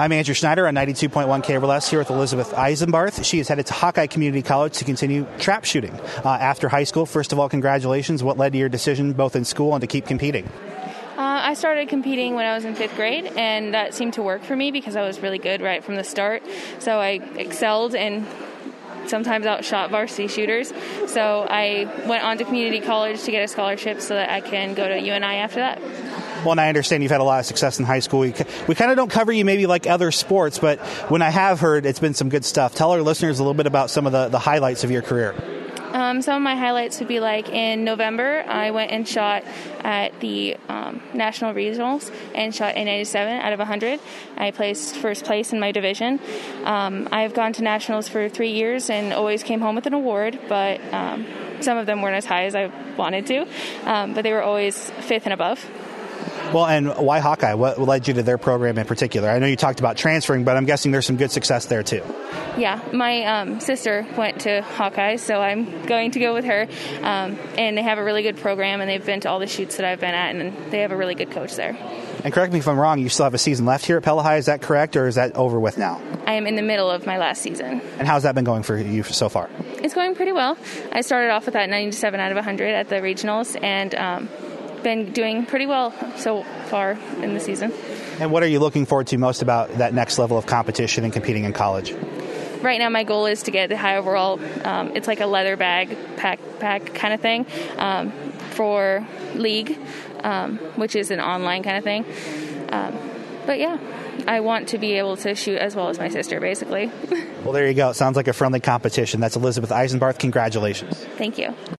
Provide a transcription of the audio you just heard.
I'm Andrew Schneider on 92.1 KRLS here with Elizabeth Eisenbarth. She is headed to Hawkeye Community College to continue trap shooting after high school. First of all, congratulations. What led to your decision both in school and to keep competing? I started competing when I was in 5th grade, and that seemed to work for me because I was really good right from the start. So I excelled and sometimes outshot varsity shooters. So I went on to community college to get a scholarship so that I can go to UNI after that. Well, and I understand you've had a lot of success in high school. We kind of don't cover you maybe like other sports, but when I have heard, it's been some good stuff. Tell our listeners a little bit about some of the highlights of your career. Some of my highlights would be like in November, I went and shot at the national regionals and shot a 97 out of 100. I placed first place in my division. I've gone to nationals for 3 years and always came home with an award, but some of them weren't as high as I wanted to, but they were always 5th and above. Well, and why Hawkeye? What led you to their program in particular? I know you talked about transferring, but I'm guessing there's some good success there too. Yeah, my sister went to Hawkeye, so I'm going to go with her. And they have a really good program, and they've been to all the shoots that I've been at, and they have a really good coach there. And correct me if I'm wrong, you still have a season left here at Pella High, is that correct, or is that over with now? I am in the middle of my last season. And how's that been going for you so far? It's going pretty well. I started off with that 97 out of 100 at the regionals, and been doing pretty well so far in the season. And what are you looking forward to most about that next level of competition and competing in college? Right now my goal is to get the high overall. It's like a leather bag pack kind of thing for league, which is an online kind of thing. But yeah, I want to be able to shoot as well as my sister, basically. Well, there you go. It sounds like a friendly competition. That's Elizabeth Eisenbarth. Congratulations. Thank you.